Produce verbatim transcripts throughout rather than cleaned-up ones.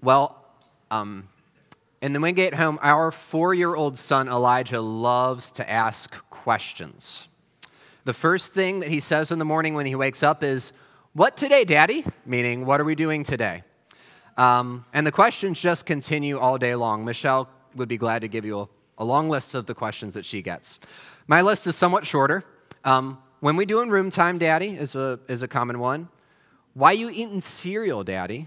Well, um, in the Wingate home, our four-year-old son Elijah loves to ask questions. The first thing that he says in the morning when he wakes up is, "What today, Daddy?" Meaning, what are we doing today? Um, and the questions just continue all day long. Michelle would be glad to give you a, a long list of the questions that she gets. My list is somewhat shorter. Um, when we doing room time, Daddy, is a, is a common one. Why you eating cereal, Daddy?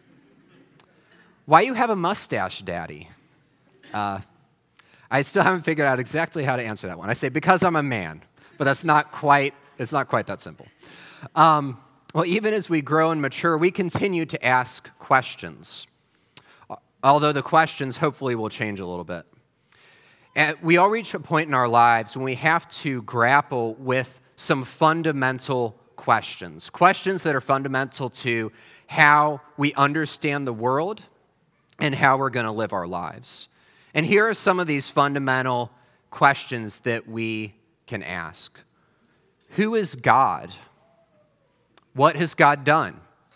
Why you have a mustache, Daddy? Uh, I still haven't figured out exactly how to answer that one. I say, because I'm a man, but that's not quite, it's not quite that simple. Um, well, even as we grow and mature, we continue to ask questions, although the questions hopefully will change a little bit. And we all reach a point in our lives when we have to grapple with some fundamental questions, questions that are fundamental to how we understand the world and how we're going to live our lives. And here are some of these fundamental questions that we can ask. Who is God? What has God done?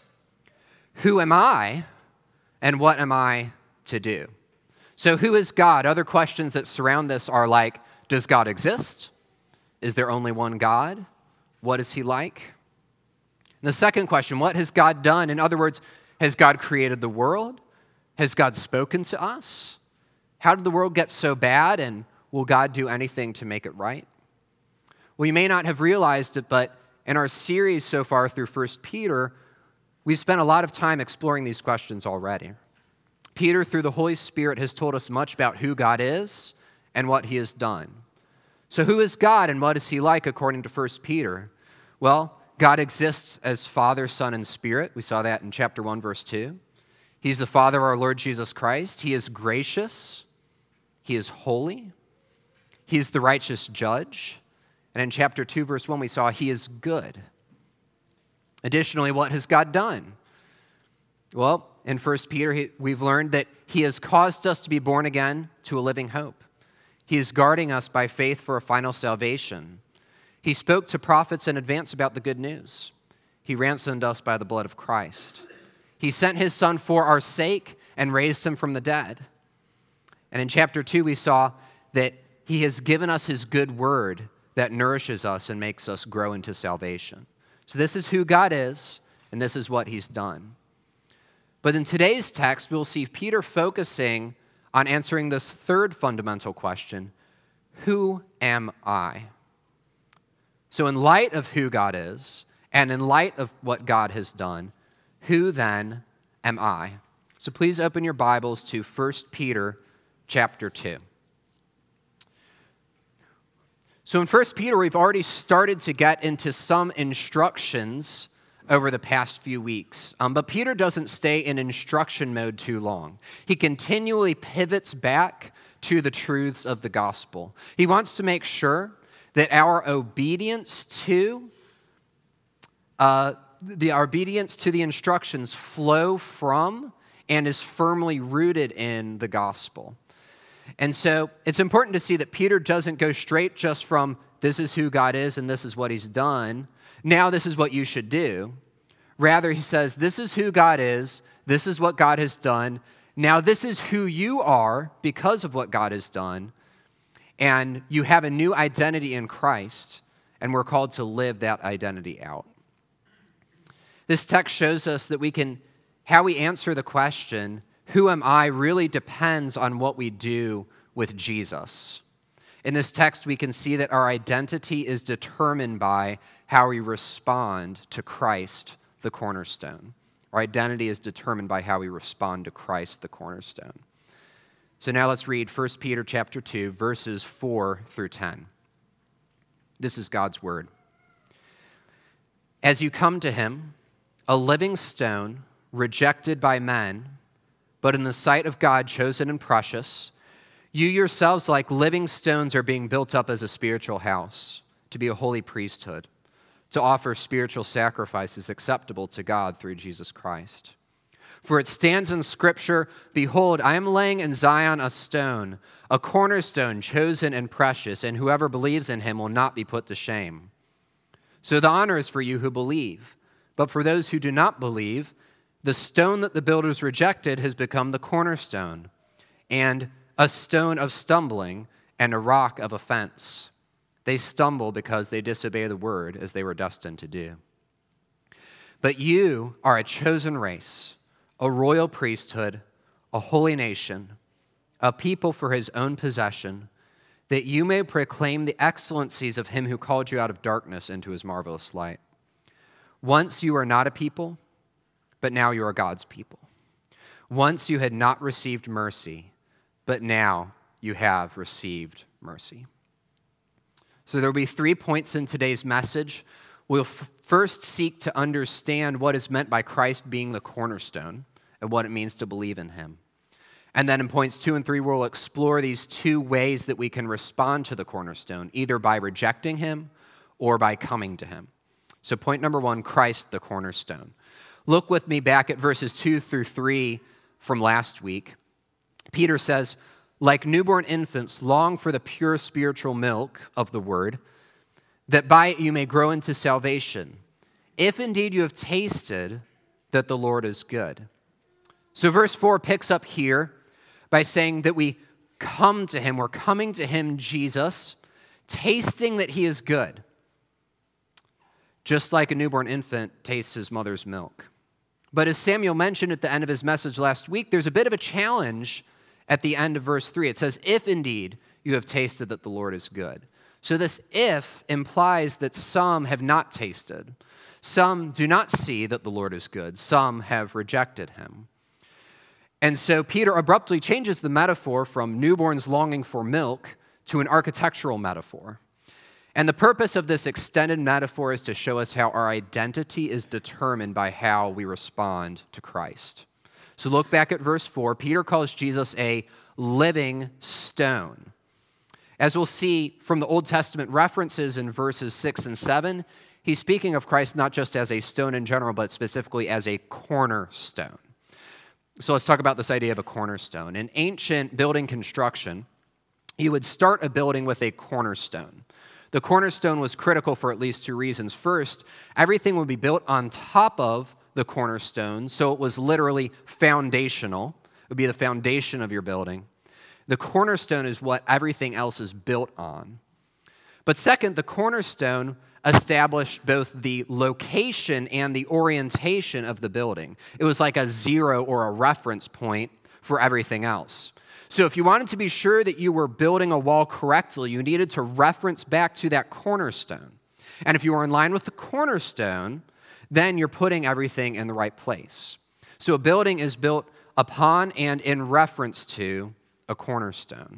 Who am I? And what am I to do? So who is God? Other questions that surround this are like, does God exist? Is there only one God? What is he like? And the second question, what has God done? In other words, has God created the world? Has God spoken to us? How did the world get so bad, and will God do anything to make it right? Well, you may not have realized it, but in our series so far through First Peter, we've spent a lot of time exploring these questions already. Peter, through the Holy Spirit, has told us much about who God is and what he has done. So who is God and what is he like according to First Peter? Well, God exists as Father, Son, and Spirit. We saw that in chapter one, verse two. He's the Father of our Lord Jesus Christ. He is gracious. He is holy. He is the righteous judge. And in chapter two, verse one, we saw he is good. Additionally, what has God done? Well, in First Peter, we've learned that he has caused us to be born again to a living hope. He is guarding us by faith for a final salvation. He spoke to prophets in advance about the good news. He ransomed us by the blood of Christ. He sent his Son for our sake and raised him from the dead. And in chapter two, we saw that he has given us his good word that nourishes us and makes us grow into salvation. So this is who God is, and this is what he's done. But in today's text, we'll see Peter focusing on answering this third fundamental question, who am I? So in light of who God is, and in light of what God has done, who then am I? So please open your Bibles to First Peter chapter two. So in First Peter, we've already started to get into some instructions over the past few weeks. Um, but Peter doesn't stay in instruction mode too long. He continually pivots back to the truths of the gospel. He wants to make sure that our obedience to uh, the our obedience to the instructions flow from and is firmly rooted in the gospel. And so it's important to see that Peter doesn't go straight just from this is who God is and this is what he's done. Now this is what you should do. Rather, he says, this is who God is. This is what God has done. Now this is who you are because of what God has done. And you have a new identity in Christ, and we're called to live that identity out. This text shows us that we can, how we answer the question, who am I, really depends on what we do with Jesus. In this text, we can see that our identity is determined by how we respond to Christ, the cornerstone. Our identity is determined by how we respond to Christ, the cornerstone. So now let's read First Peter chapter two, verses four through ten. This is God's word. As you come to him, a living stone, rejected by men, but in the sight of God chosen and precious, you yourselves like living stones are being built up as a spiritual house, to be a holy priesthood, to offer spiritual sacrifices acceptable to God through Jesus Christ. For it stands in Scripture, behold, I am laying in Zion a stone, a cornerstone chosen and precious, and whoever believes in him will not be put to shame. So the honor is for you who believe, but for those who do not believe, The stone that the builders rejected has become the cornerstone, and a stone of stumbling and a rock of offense. They stumble because they disobey the word as they were destined to do. But you are a chosen race, a royal priesthood, a holy nation, a people for his own possession, that you may proclaim the excellencies of him who called you out of darkness into his marvelous light. Once you were not a people, but now you are God's people. Once you had not received mercy, but now you have received mercy. So there will be three points in today's message. We'll f- first seek to understand what is meant by Christ being the cornerstone and what it means to believe in him. And then in points two and three, we'll explore these two ways that we can respond to the cornerstone, either by rejecting him or by coming to him. So point number one, Christ the cornerstone. Look with me back at verses two through three from last week. Peter says, like newborn infants, long for the pure spiritual milk of the word, that by it you may grow into salvation, if indeed you have tasted that the Lord is good. So verse four picks up here by saying that we come to him, we're coming to him, Jesus, tasting that he is good, just like a newborn infant tastes his mother's milk. But as Samuel mentioned at the end of his message last week, there's a bit of a challenge at the end of verse three. It says, if indeed you have tasted that the Lord is good. So this if implies that some have not tasted. Some do not see that the Lord is good. Some have rejected him. And so Peter abruptly changes the metaphor from newborns longing for milk to an architectural metaphor. And the purpose of this extended metaphor is to show us how our identity is determined by how we respond to Christ. So look back at verse four. Peter calls Jesus a living stone. As we'll see from the Old Testament references in verses six and seven, he's speaking of Christ not just as a stone in general, but specifically as a cornerstone. So let's talk about this idea of a cornerstone. In ancient building construction, you would start a building with a cornerstone. The cornerstone was critical for at least two reasons. First, everything would be built on top of the cornerstone, so it was literally foundational. It would be the foundation of your building. The cornerstone is what everything else is built on. But second, the cornerstone established both the location and the orientation of the building. It was like a zero or a reference point for everything else. So if you wanted to be sure that you were building a wall correctly, you needed to reference back to that cornerstone. And if you were in line with the cornerstone, then you're putting everything in the right place. So a building is built upon and in reference to a cornerstone.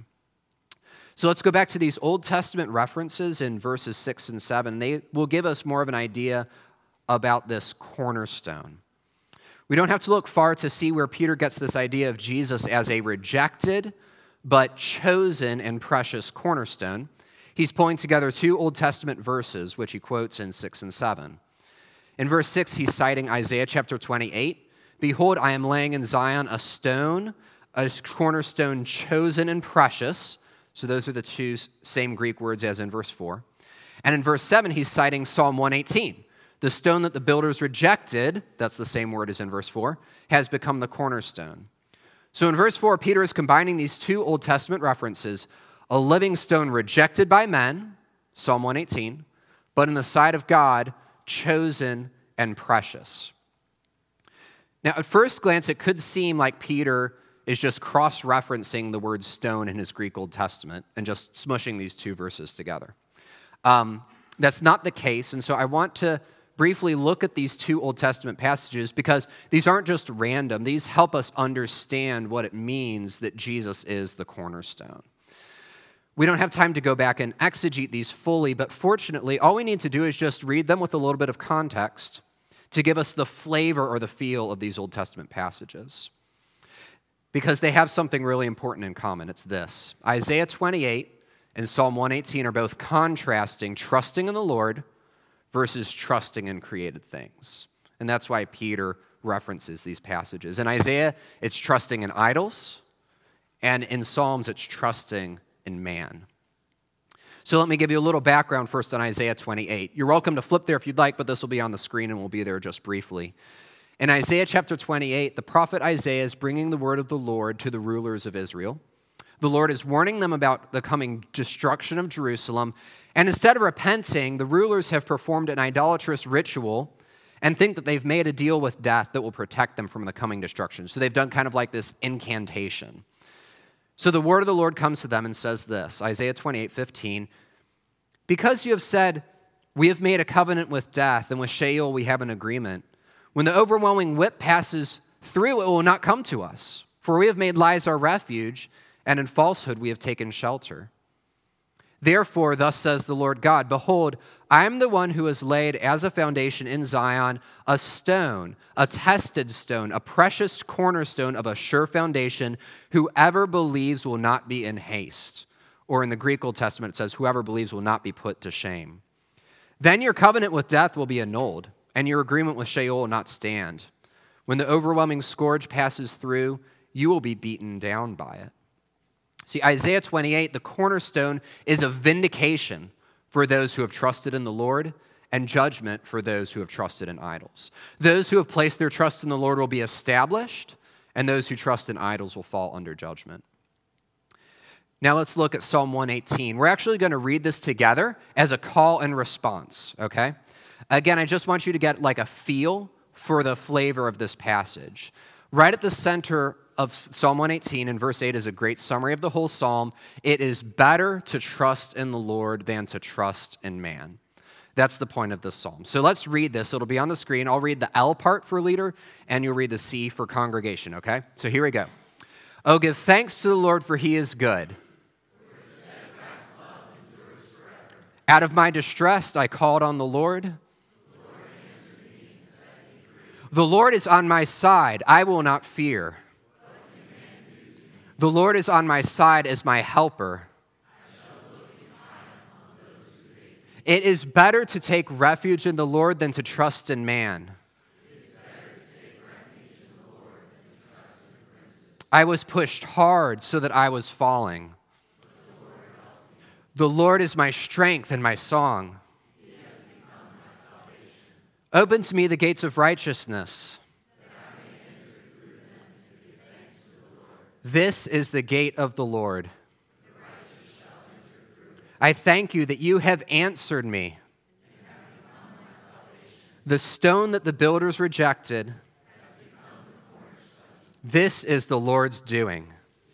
So let's go back to these Old Testament references in verses six and seven. They will give us more of an idea about this cornerstone. We don't have to look far to see where Peter gets this idea of Jesus as a rejected but chosen and precious cornerstone. He's pulling together two Old Testament verses, which he quotes in six and seven. In verse six, he's citing Isaiah chapter twenty-eight. Behold, I am laying in Zion a stone, a cornerstone chosen and precious. So those are the two same Greek words as in verse four. And in verse seven, he's citing Psalm one eighteen. The stone that the builders rejected, that's the same word as in verse four, has become the cornerstone. So in verse four, Peter is combining these two Old Testament references, a living stone rejected by men, Psalm one eighteen, but in the sight of God, chosen and precious. Now, at first glance, it could seem like Peter is just cross-referencing the word stone in his Greek Old Testament and just smushing these two verses together. Um, that's not the case, and so I want to briefly look at these two Old Testament passages because these aren't just random. These help us understand what it means that Jesus is the cornerstone. We don't have time to go back and exegete these fully, but fortunately, all we need to do is just read them with a little bit of context to give us the flavor or the feel of these Old Testament passages. Because they have something really important in common. It's this. Isaiah twenty-eight and Psalm one eighteen are both contrasting trusting in the Lord versus trusting in created things. And that's why Peter references these passages. In Isaiah, it's trusting in idols, and in Psalms, it's trusting in man. So let me give you a little background first on Isaiah twenty-eight. You're welcome to flip there if you'd like, but this will be on the screen and we'll be there just briefly. In Isaiah chapter twenty-eight, the prophet Isaiah is bringing the word of the Lord to the rulers of Israel. The Lord is warning them about the coming destruction of Jerusalem, and instead of repenting, the rulers have performed an idolatrous ritual and think that they've made a deal with death that will protect them from the coming destruction. So they've done kind of like this incantation. So the word of the Lord comes to them and says this, Isaiah twenty-eight fifteen, because you have said, we have made a covenant with death, and with Sheol we have an agreement. When the overwhelming whip passes through, it will not come to us. For we have made lies our refuge, and in falsehood we have taken shelter. Therefore, thus says the Lord God, behold, I am the one who has laid as a foundation in Zion a stone, a tested stone, a precious cornerstone of a sure foundation. Whoever believes will not be in haste. Or in the Greek Old Testament, it says, whoever believes will not be put to shame. Then your covenant with death will be annulled, and your agreement with Sheol will not stand. When the overwhelming scourge passes through, you will be beaten down by it. See, Isaiah twenty-eight, the cornerstone, is a vindication for those who have trusted in the Lord and judgment for those who have trusted in idols. Those who have placed their trust in the Lord will be established, and those who trust in idols will fall under judgment. Now let's look at Psalm one eighteen. We're actually going to read this together as a call and response, okay? Again, I just want you to get like a feel for the flavor of this passage. Right at the center of Psalm one eighteen in verse eight is a great summary of the whole psalm. It is better to trust in the Lord than to trust in man. That's the point of this psalm. So let's read this. It'll be on the screen. I'll read the L part for leader, and you'll read the C for congregation, okay? So here we go. Oh, give thanks to the Lord, for he is good. Out of my distress, I called on the Lord. The Lord is on my side. I will not fear. The Lord is on my side as my helper. It is better to take refuge in the Lord than to trust in man. I was pushed hard so that I was falling. The Lord is my strength and my song. Open to me the gates of righteousness. This is the gate of the Lord. I thank you that you have answered me. The stone that the builders rejected, this is the Lord's doing.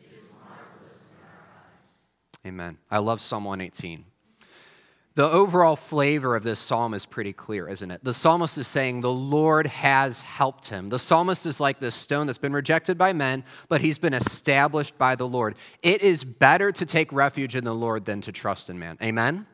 Amen. I love Psalm one eighteen. The overall flavor of this psalm is pretty clear, isn't it? The psalmist is saying the Lord has helped him. The psalmist is like this stone that's been rejected by men, but he's been established by the Lord. It is better to take refuge in the Lord than to trust in man. Amen?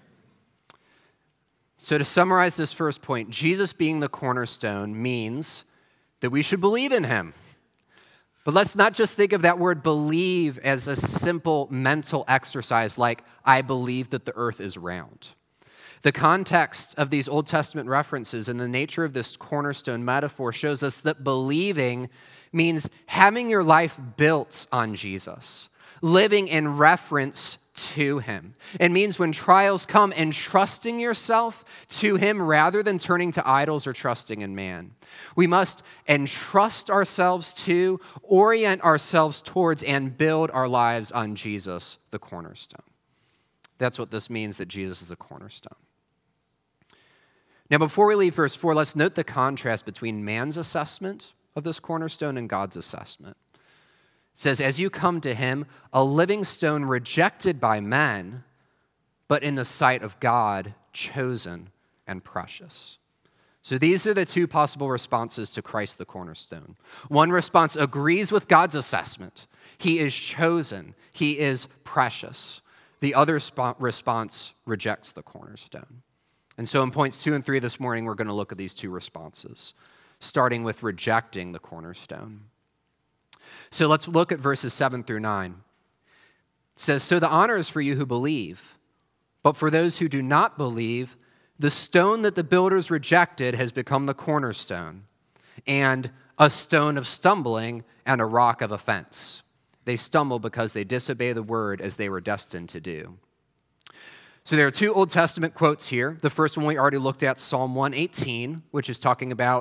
So to summarize this first point, Jesus being the cornerstone means that we should believe in him. But let's not just think of that word believe as a simple mental exercise like, I believe that the earth is round. The context of these Old Testament references and the nature of this cornerstone metaphor shows us that believing means having your life built on Jesus, living in reference to him. It means when trials come, entrusting yourself to him rather than turning to idols or trusting in man. We must entrust ourselves to, orient ourselves towards, and build our lives on Jesus, the cornerstone. That's what this means, that Jesus is a cornerstone. Now, before we leave verse four, let's note the contrast between man's assessment of this cornerstone and God's assessment. It says, as you come to him, a living stone rejected by men, but in the sight of God, chosen and precious. So these are the two possible responses to Christ the cornerstone. One response agrees with God's assessment. He is chosen. He is precious. The other sp- response rejects the cornerstone. And so in points two and three this morning, we're going to look at these two responses, starting with rejecting the cornerstone. So let's look at verses seven through nine. It says, so the honor is for you who believe, but for those who do not believe, the stone that the builders rejected has become the cornerstone, and a stone of stumbling and a rock of offense. They stumble because they disobey the word as they were destined to do. So there are two Old Testament quotes here. The first one we already looked at, Psalm one eighteen, which is talking about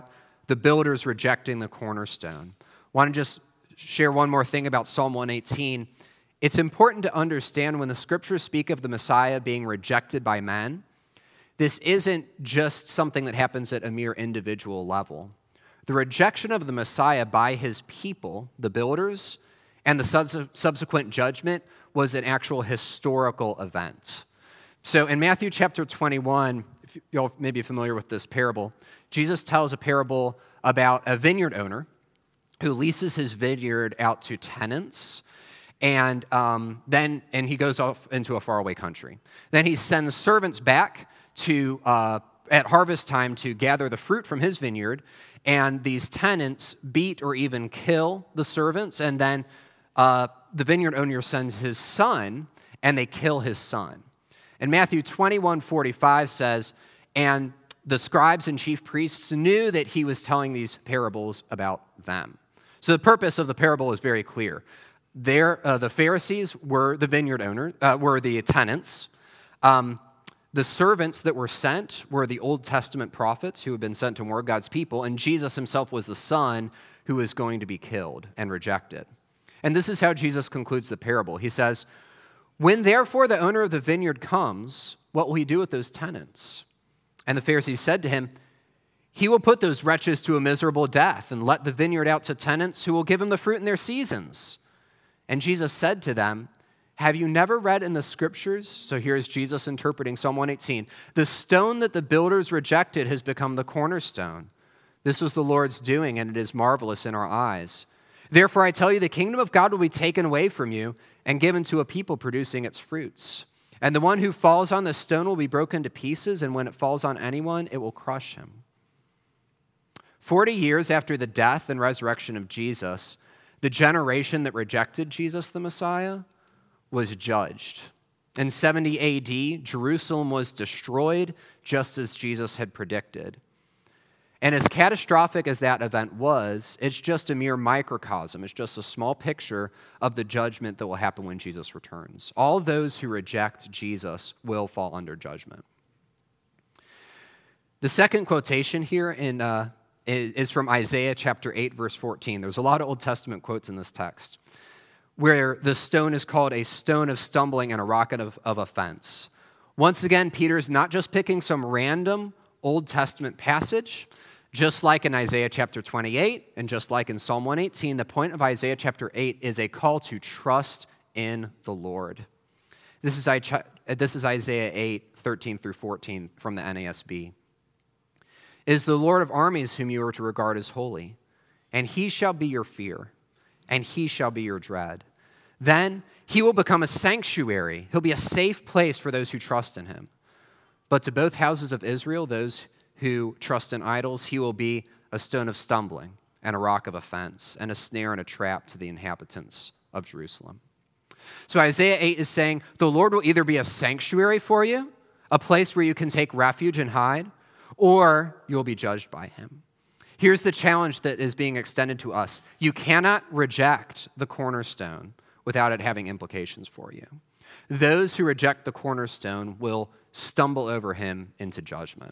the builders rejecting the cornerstone. I want to just share one more thing about Psalm one eighteen. It's important to understand when the scriptures speak of the Messiah being rejected by men, this isn't just something that happens at a mere individual level. The rejection of the Messiah by his people, the builders, and the subsequent judgment was an actual historical event. So in Matthew chapter twenty-one, if you're maybe familiar with this parable, Jesus tells a parable about a vineyard owner who leases his vineyard out to tenants, and um, then and he goes off into a faraway country. Then he sends servants back to uh, at harvest time to gather the fruit from his vineyard, and these tenants beat or even kill the servants, and then uh, the vineyard owner sends his son, and they kill his son. And Matthew twenty-one forty-five says, and the scribes and chief priests knew that he was telling these parables about them. So the purpose of the parable is very clear. There, uh, the Pharisees were the vineyard owner, uh, were the tenants. Um, the servants that were sent were the Old Testament prophets who had been sent to warn God's people, and Jesus himself was the son who was going to be killed and rejected. And this is how Jesus concludes the parable. He says, when therefore the owner of the vineyard comes, what will he do with those tenants? And the Pharisees said to him, he will put those wretches to a miserable death and let the vineyard out to tenants who will give him the fruit in their seasons. And Jesus said to them, have you never read in the scriptures? So here's Jesus interpreting Psalm one eighteen. The stone that the builders rejected has become the cornerstone. This was the Lord's doing, and it is marvelous in our eyes. Therefore I tell you, the kingdom of God will be taken away from you and given to a people producing its fruits. And the one who falls on the stone will be broken to pieces, and when it falls on anyone, it will crush him. Forty years after the death and resurrection of Jesus, the generation that rejected Jesus the Messiah was judged. In seventy A D, Jerusalem was destroyed just as Jesus had predicted. And as catastrophic as that event was, it's just a mere microcosm. It's just a small picture of the judgment that will happen when Jesus returns. All those who reject Jesus will fall under judgment. The second quotation here in, uh, is from Isaiah chapter eight, verse fourteen. There's a lot of Old Testament quotes in this text, where the stone is called a stone of stumbling and a rock of, of offense. Once again, Peter's not just picking some random Old Testament passage. Just like in Isaiah chapter twenty-eight, and just like in Psalm one eighteen, the point of Isaiah chapter eight is a call to trust in the Lord. This is, this is Isaiah eight, thirteen through fourteen from the N A S B. It is the Lord of armies whom you are to regard as holy, and he shall be your fear, and he shall be your dread. Then he will become a sanctuary. He'll be a safe place for those who trust in him. But to both houses of Israel, those who trust in idols, he will be a stone of stumbling and a rock of offense and a snare and a trap to the inhabitants of Jerusalem. So Isaiah eight is saying the Lord will either be a sanctuary for you, a place where you can take refuge and hide, or you'll be judged by him. Here's the challenge that is being extended to us. You cannot reject the cornerstone without it having implications for you. Those who reject the cornerstone will stumble over him into judgment.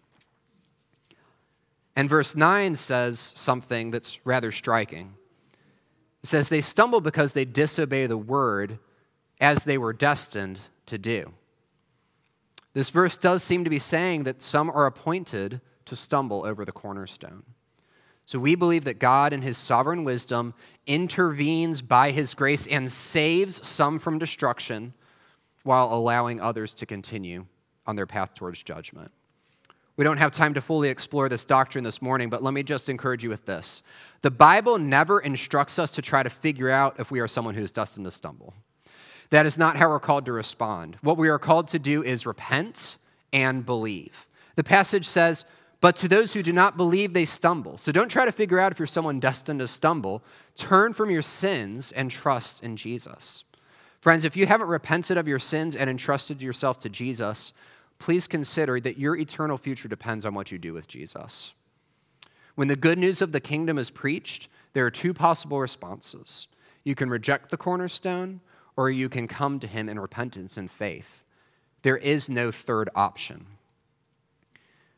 And verse nine says something that's rather striking. It says, they stumble because they disobey the word as they were destined to do. This verse does seem to be saying that some are appointed to stumble over the cornerstone. So we believe that God in his sovereign wisdom intervenes by his grace and saves some from destruction while allowing others to continue on their path towards judgment. We don't have time to fully explore this doctrine this morning, but let me just encourage you with this. The Bible never instructs us to try to figure out if we are someone who is destined to stumble. That is not how we're called to respond. What we are called to do is repent and believe. The passage says, but to those who do not believe, they stumble. So don't try to figure out if you're someone destined to stumble. Turn from your sins and trust in Jesus. Friends, if you haven't repented of your sins and entrusted yourself to Jesus, please consider that your eternal future depends on what you do with Jesus. When the good news of the kingdom is preached, there are two possible responses. You can reject the cornerstone, or you can come to him in repentance and faith. There is no third option.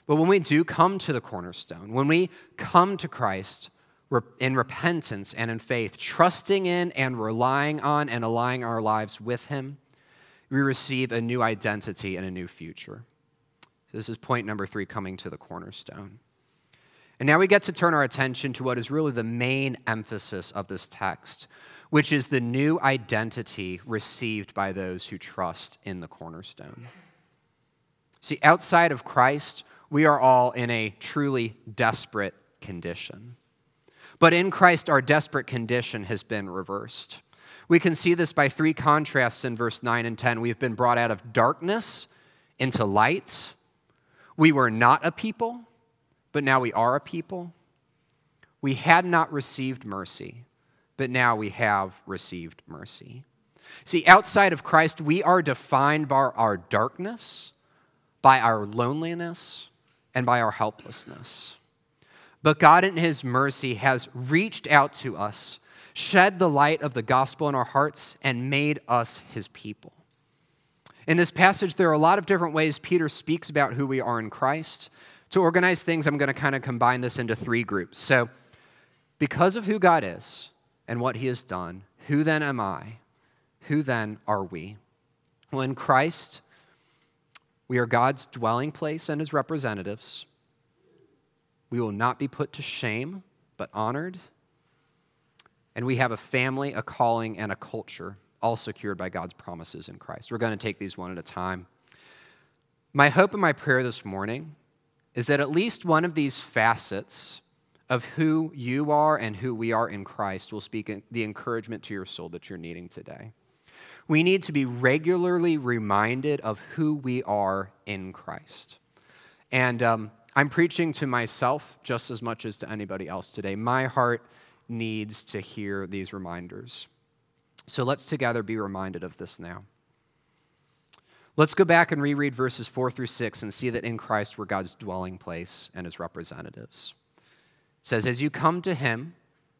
But when we do come to the cornerstone, when we come to Christ in repentance and in faith, trusting in and relying on and aligning our lives with him, we receive a new identity and a new future. This is point number three, coming to the cornerstone. And now we get to turn our attention to what is really the main emphasis of this text, which is the new identity received by those who trust in the cornerstone. See, outside of Christ, we are all in a truly desperate condition. But in Christ, our desperate condition has been reversed. We can see this by three contrasts in verse nine and ten. We've been brought out of darkness into light. We were not a people, but now we are a people. We had not received mercy, but now we have received mercy. See, outside of Christ, we are defined by our darkness, by our loneliness, and by our helplessness. But God in his mercy has reached out to us, shed the light of the gospel in our hearts, and made us his people. In this passage, there are a lot of different ways Peter speaks about who we are in Christ. To organize things, I'm going to kind of combine this into three groups. So, because of who God is and what he has done, who then am I? Who then are we? Well, in Christ, we are God's dwelling place and his representatives. We will not be put to shame, but honored. And we have a family, a calling, and a culture, all secured by God's promises in Christ. We're going to take these one at a time. My hope and my prayer this morning is that at least one of these facets of who you are and who we are in Christ will speak the encouragement to your soul that you're needing today. We need to be regularly reminded of who we are in Christ. And um, I'm preaching to myself just as much as to anybody else today. My heart needs to hear these reminders. So let's together be reminded of this now. Let's go back and reread verses four through six and see that in Christ we're God's dwelling place and his representatives. It says, as you come to him,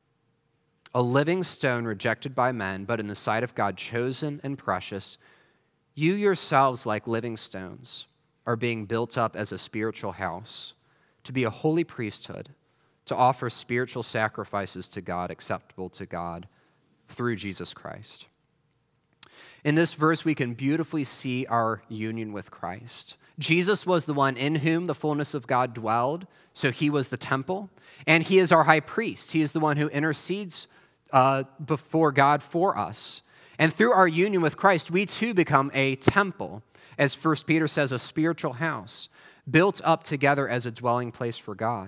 a living stone rejected by men, but in the sight of God chosen and precious, you yourselves, like living stones, are being built up as a spiritual house, to be a holy priesthood, to offer spiritual sacrifices to God, acceptable to God, through Jesus Christ. In this verse, we can beautifully see our union with Christ. Jesus was the one in whom the fullness of God dwelled, so he was the temple, and he is our high priest. He is the one who intercedes uh, before God for us. And through our union with Christ, we too become a temple, as First Peter says, a spiritual house, built up together as a dwelling place for God.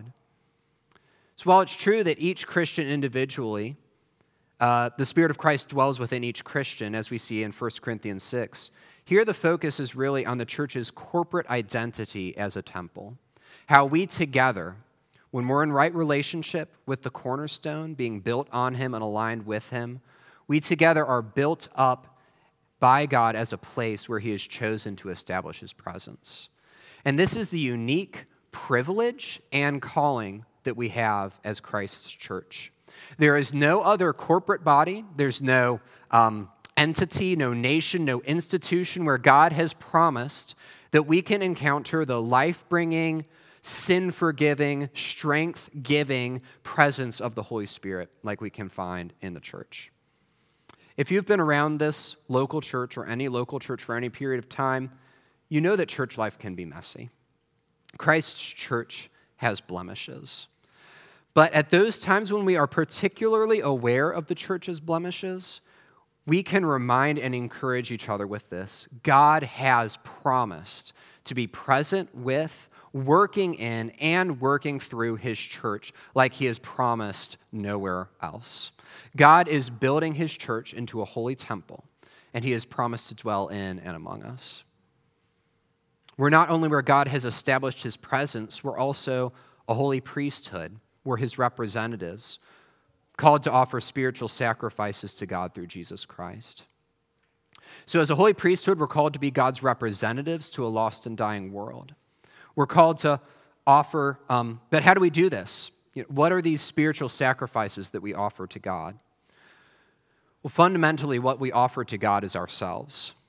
So while it's true that each Christian individually, uh, the Spirit of Christ dwells within each Christian, as we see in First Corinthians six, here the focus is really on the church's corporate identity as a temple. How we together, when we're in right relationship with the cornerstone, being built on him and aligned with him, we together are built up by God as a place where he has chosen to establish his presence. And this is the unique privilege and calling that we have as Christ's church. There is no other corporate body, there's no um, entity, no nation, no institution where God has promised that we can encounter the life-bringing, sin-forgiving, strength-giving presence of the Holy Spirit like we can find in the church. If you've been around this local church or any local church for any period of time, you know that church life can be messy. Christ's church has blemishes. But at those times when we are particularly aware of the church's blemishes, we can remind and encourage each other with this. God has promised to be present with, working in, and working through his church like he has promised nowhere else. God is building his church into a holy temple, and he has promised to dwell in and among us. We're not only where God has established his presence, we're also a holy priesthood. We're his representatives, called to offer spiritual sacrifices to God through Jesus Christ. So as a holy priesthood, we're called to be God's representatives to a lost and dying world. We're called to offer, um, but how do we do this? You know, what are these spiritual sacrifices that we offer to God? Well, fundamentally, what we offer to God is ourselves.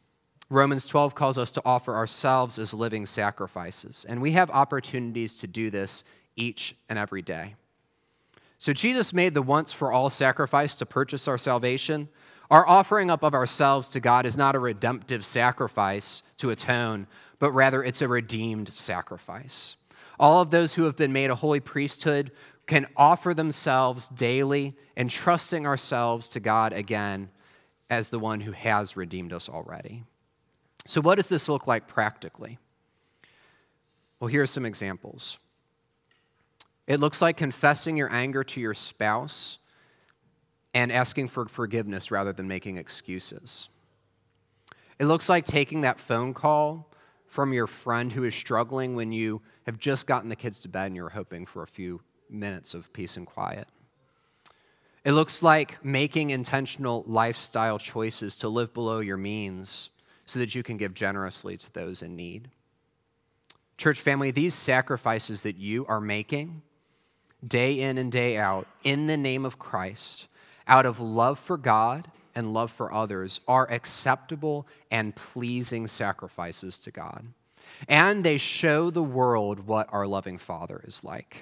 Romans twelve calls us to offer ourselves as living sacrifices, and we have opportunities to do this each and every day. So Jesus made the once-for-all sacrifice to purchase our salvation. Our offering up of ourselves to God is not a redemptive sacrifice to atone, but rather it's a redeemed sacrifice. All of those who have been made a holy priesthood can offer themselves daily, entrusting ourselves to God again as the one who has redeemed us already. So what does this look like practically? Well, here are some examples. It looks like confessing your anger to your spouse and asking for forgiveness rather than making excuses. It looks like taking that phone call from your friend who is struggling when you have just gotten the kids to bed and you're hoping for a few minutes of peace and quiet. It looks like making intentional lifestyle choices to live below your means so that you can give generously to those in need. Church family, these sacrifices that you are making day in and day out in the name of Christ, out of love for God and love for others, are acceptable and pleasing sacrifices to God. And they show the world what our loving Father is like.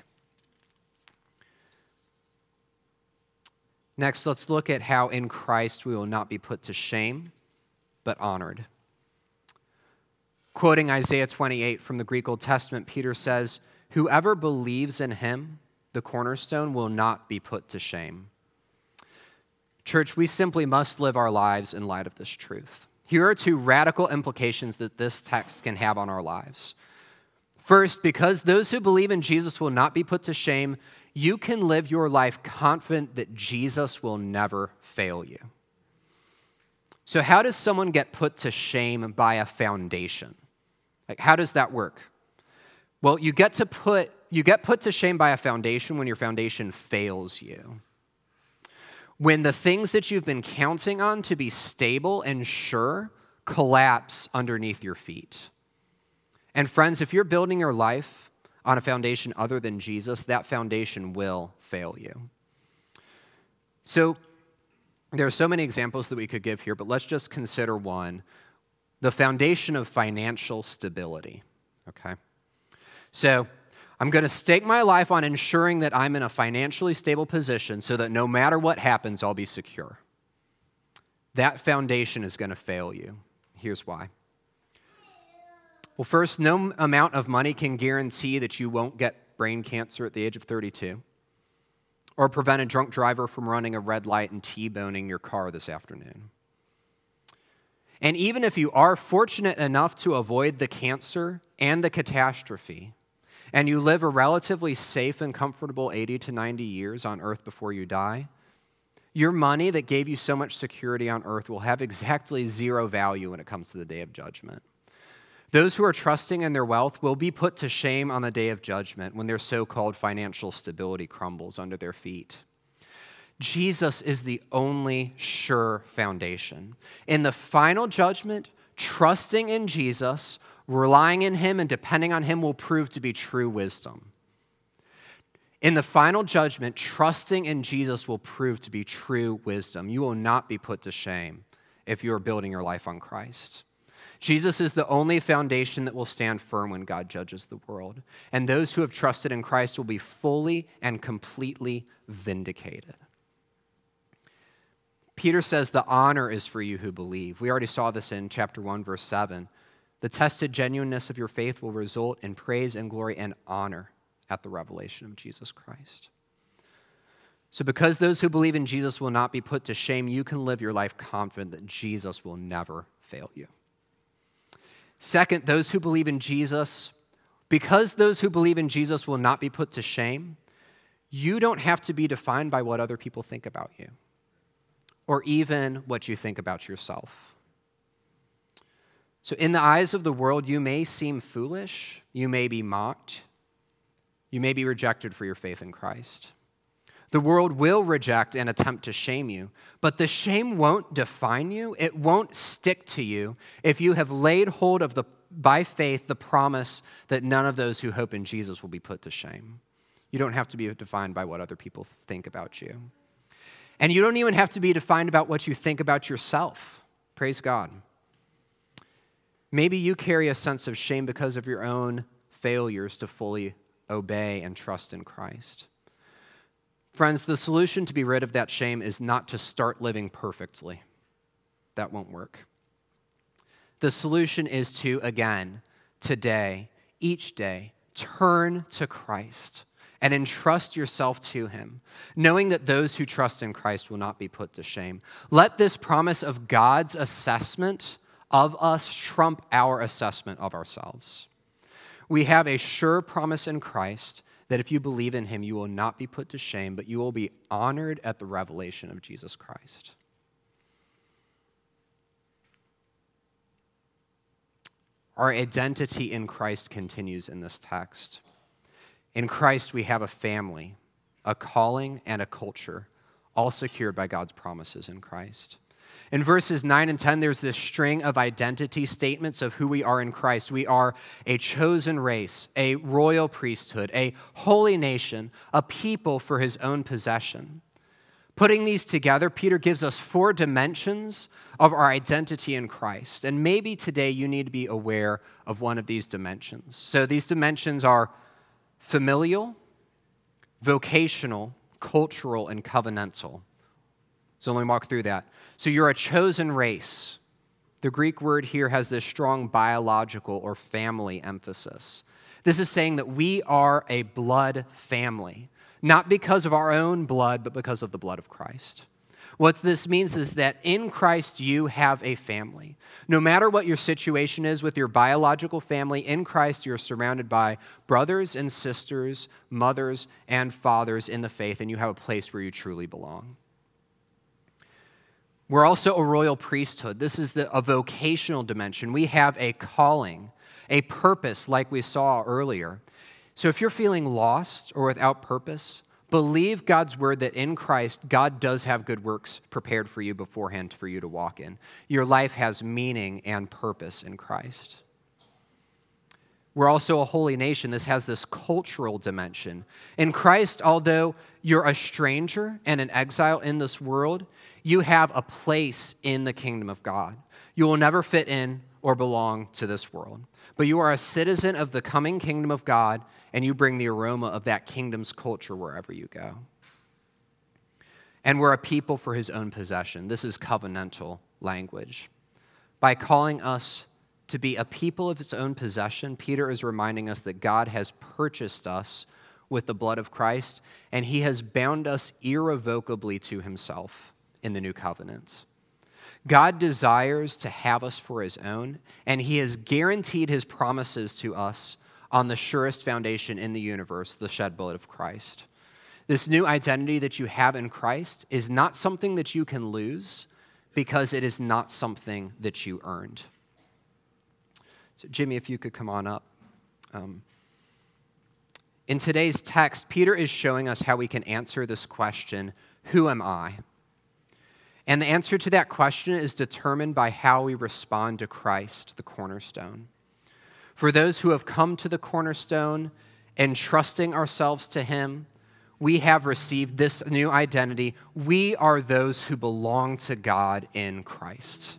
Next, let's look at how in Christ we will not be put to shame, but honored. Quoting Isaiah twenty-eight from the Greek Old Testament, Peter says, "Whoever believes in him, the cornerstone, will not be put to shame." Church, we simply must live our lives in light of this truth. Here are two radical implications that this text can have on our lives. First, because those who believe in Jesus will not be put to shame, you can live your life confident that Jesus will never fail you. So how does someone get put to shame by a foundation? Like, how does that work? Well, you get to put you get put to shame by a foundation when your foundation fails you. When the things that you've been counting on to be stable and sure collapse underneath your feet. And friends, if you're building your life on a foundation other than Jesus, that foundation will fail you. So there are so many examples that we could give here, but let's just consider one, the foundation of financial stability, okay? So I'm going to stake my life on ensuring that I'm in a financially stable position so that no matter what happens, I'll be secure. That foundation is going to fail you. Here's why. Well, first, no amount of money can guarantee that you won't get brain cancer at the age of thirty-two or prevent a drunk driver from running a red light and T-boning your car this afternoon. And even if you are fortunate enough to avoid the cancer and the catastrophe, and you live a relatively safe and comfortable eighty to ninety years on earth before you die, your money that gave you so much security on earth will have exactly zero value when it comes to the day of judgment. Those who are trusting in their wealth will be put to shame on the day of judgment when their so-called financial stability crumbles under their feet. Jesus is the only sure foundation. In the final judgment, trusting in Jesus, relying in him and depending on him will prove to be true wisdom. In the final judgment, trusting in Jesus will prove to be true wisdom. You will not be put to shame if you are building your life on Christ. Jesus is the only foundation that will stand firm when God judges the world. And those who have trusted in Christ will be fully and completely vindicated. Peter says the honor is for you who believe. We already saw this in chapter one, verse seven. The tested genuineness of your faith will result in praise and glory and honor at the revelation of Jesus Christ. So because those who believe in Jesus will not be put to shame, you can live your life confident that Jesus will never fail you. Second, those who believe in Jesus, because those who believe in Jesus will not be put to shame, you don't have to be defined by what other people think about you, or even what you think about yourself. So in the eyes of the world, you may seem foolish, you may be mocked, you may be rejected for your faith in Christ. The world will reject and attempt to shame you, but the shame won't define you. It won't stick to you if you have laid hold of, the by faith, the promise that none of those who hope in Jesus will be put to shame. You don't have to be defined by what other people think about you. And you don't even have to be defined about what you think about yourself. Praise God. Maybe you carry a sense of shame because of your own failures to fully obey and trust in Christ. Friends, the solution to be rid of that shame is not to start living perfectly. That won't work. The solution is to, again, today, each day, turn to Christ and entrust yourself to him, knowing that those who trust in Christ will not be put to shame. Let this promise of God's assessment of us trump our assessment of ourselves. We have a sure promise in Christ that if you believe in him, you will not be put to shame, but you will be honored at the revelation of Jesus Christ. Our identity in Christ continues in this text. In Christ, we have a family, a calling, and a culture, all secured by God's promises in Christ. In verses nine and ten, there's this string of identity statements of who we are in Christ. We are a chosen race, a royal priesthood, a holy nation, a people for his own possession. Putting these together, Peter gives us four dimensions of our identity in Christ. And maybe today you need to be aware of one of these dimensions. So these dimensions are familial, vocational, cultural, and covenantal. So let me walk through that. So you're a chosen race. The Greek word here has this strong biological or family emphasis. This is saying that we are a blood family, not because of our own blood, but because of the blood of Christ. What this means is that in Christ you have a family. No matter what your situation is with your biological family, in Christ you're surrounded by brothers and sisters, mothers and fathers in the faith, and you have a place where you truly belong. We're also a royal priesthood. This is the, a vocational dimension. We have a calling, a purpose like we saw earlier. So if you're feeling lost or without purpose, believe God's word that in Christ, God does have good works prepared for you beforehand for you to walk in. Your life has meaning and purpose in Christ. We're also a holy nation. This has this cultural dimension. In Christ, although you're a stranger and an exile in this world, you have a place in the kingdom of God. You will never fit in or belong to this world, but you are a citizen of the coming kingdom of God, and you bring the aroma of that kingdom's culture wherever you go. And we're a people for his own possession. This is covenantal language. By calling us to be a people of his own possession, Peter is reminding us that God has purchased us with the blood of Christ, and he has bound us irrevocably to himself in the new covenant. God desires to have us for his own, and he has guaranteed his promises to us on the surest foundation in the universe, the shed blood of Christ. This new identity that you have in Christ is not something that you can lose because it is not something that you earned. So Jimmy, if you could come on up. Um, in today's text, Peter is showing us how we can answer this question, who am I? And the answer to that question is determined by how we respond to Christ, the cornerstone. For those who have come to the cornerstone and trusting ourselves to him, we have received this new identity. We are those who belong to God in Christ.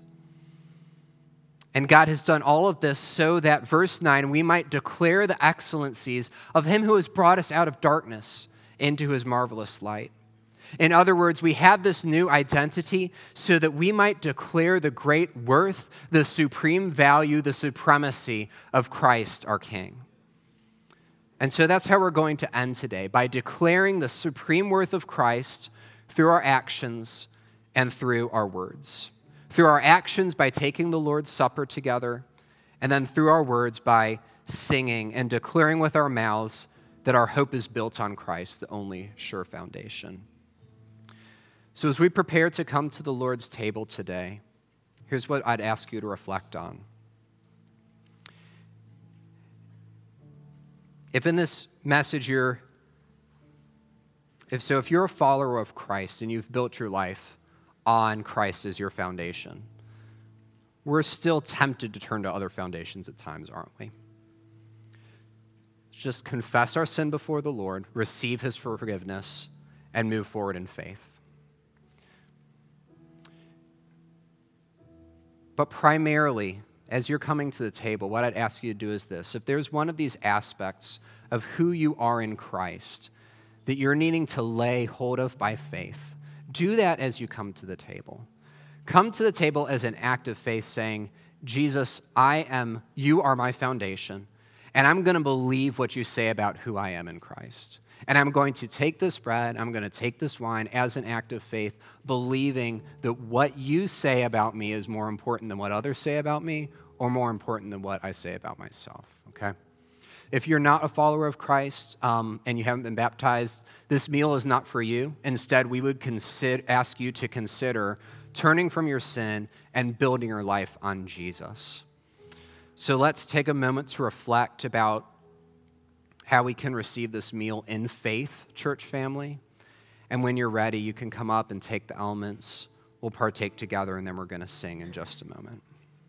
And God has done all of this so that, verse nine, we might declare the excellencies of him who has brought us out of darkness into his marvelous light. In other words, we have this new identity so that we might declare the great worth, the supreme value, the supremacy of Christ, our King. And so that's how we're going to end today, by declaring the supreme worth of Christ through our actions and through our words. Through our actions by taking the Lord's Supper together, and then through our words by singing and declaring with our mouths that our hope is built on Christ, the only sure foundation. So as we prepare to come to the Lord's table today, here's what I'd ask you to reflect on. If in this message you're, if so, if you're a follower of Christ and you've built your life on Christ as your foundation, we're still tempted to turn to other foundations at times, aren't we? Just confess our sin before the Lord, receive his forgiveness, and move forward in faith. But primarily, as you're coming to the table, what I'd ask you to do is this. If there's one of these aspects of who you are in Christ that you're needing to lay hold of by faith, do that as you come to the table. Come to the table as an act of faith saying, Jesus, I am, you are my foundation, and I'm going to believe what you say about who I am in Christ. And I'm going to take this bread, I'm going to take this wine as an act of faith, believing that what you say about me is more important than what others say about me, or more important than what I say about myself, okay? If you're not a follower of Christ um, and you haven't been baptized, this meal is not for you. Instead, we would consider, ask you to consider turning from your sin and building your life on Jesus. So let's take a moment to reflect about how we can receive this meal in faith, church family. And when you're ready, you can come up and take the elements. We'll partake together, and then we're going to sing in just a moment.